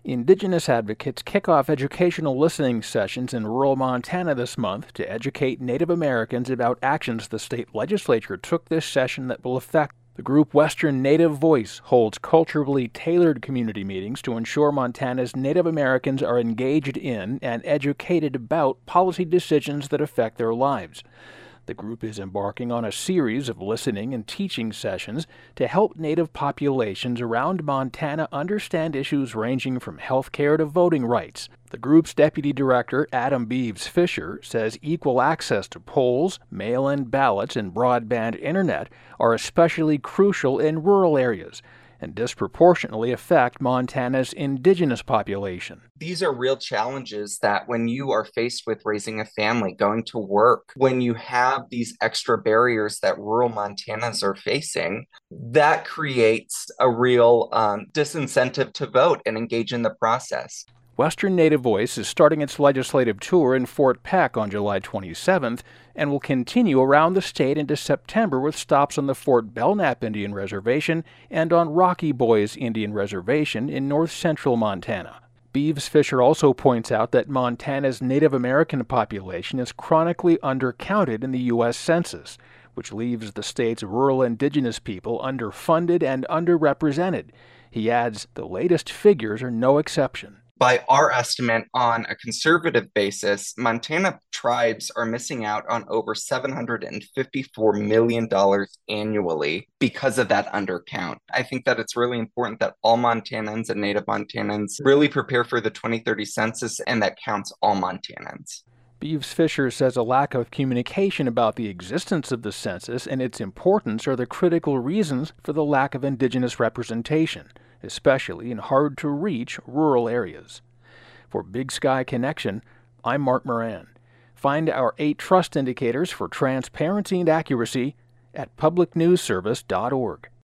Indigenous advocates kick off educational listening sessions in rural Montana this month to educate Native Americans about actions the state legislature took this session that will affect. The group Western Native Voice holds culturally tailored community meetings to ensure Montana's Native Americans are engaged in and educated about policy decisions that affect their lives. The group is embarking on a series of listening and teaching sessions to help Native populations around Montana understand issues ranging from health care to voting rights. The group's deputy director, Adam Beeves Fisher, says equal access to polls, mail-in ballots, and broadband internet are especially crucial in rural areas and disproportionately affect Montana's indigenous population. These are real challenges that when you are faced with raising a family, going to work, when you have these extra barriers that rural Montanans are facing, that creates a real disincentive to vote and engage in the process. Western Native Voice is starting its legislative tour in Fort Peck on July 27th and will continue around the state into September with stops on the Fort Belknap Indian Reservation and on Rocky Boys Indian Reservation in north-central Montana. Beeves Fisher also points out that Montana's Native American population is chronically undercounted in the U.S. Census, which leaves the state's rural indigenous people underfunded and underrepresented. He adds the latest figures are no exception. By our estimate, on a conservative basis, Montana tribes are missing out on over $754 million annually because of that undercount. I think that it's really important that all Montanans and Native Montanans really prepare for the 2030 census, and that counts all Montanans. Beeves Fisher says a lack of communication about the existence of the census and its importance are the critical reasons for the lack of indigenous representation, especially in hard-to-reach rural areas. For Big Sky Connection, I'm Mark Moran. Find our 8 trust indicators for transparency and accuracy at publicnewsservice.org.